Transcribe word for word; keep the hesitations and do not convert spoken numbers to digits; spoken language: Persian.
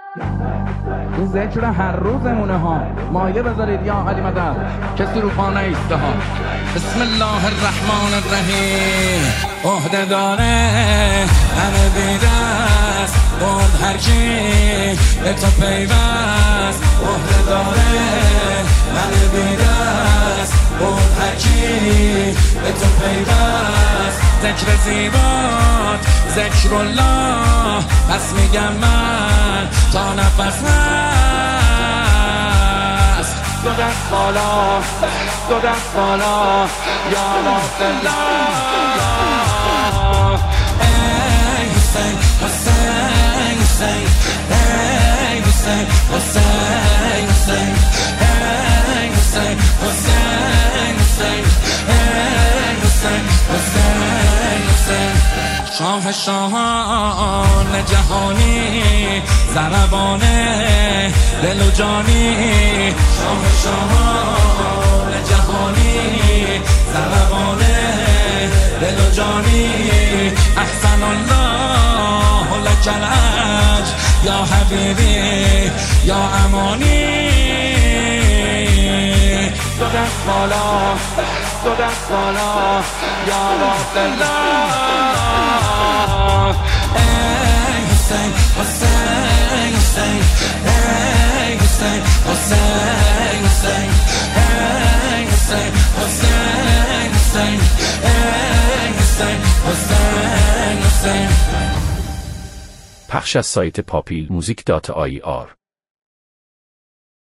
این ذکر هر روزمونه ها. مایه بذارید یا علی مدد کسی رو پا نیسته ها. بسم الله الرحمن الرحیم. عهده داره همه بیدست بود هر کی به تو پیوست. عهده داره همه بیدست بود هر کی به تو پیوست. ذکر زیبات ذکر الله پس میگم من تا نفس هست. دو دست بالا دو دست بالا یا الله. ای حسین حسین حسین ای حسین حسین حسین ای حسین حسین حسین ای حسین حسین حسین. شاه شاهان جهانی زربان دل و جانی. شاه شاهان جهانی زربان دل و جانی. احسن الله لک الاجر یا حبیبی یا امانی. دو دست بالا دو دست بالا یا الله. ای حسین حسین حسین ای حسین حسین حسین ای حسین حسین حسین ای حسین حسین حسین. پخش از سایت پاپیل موزیک دات آی آر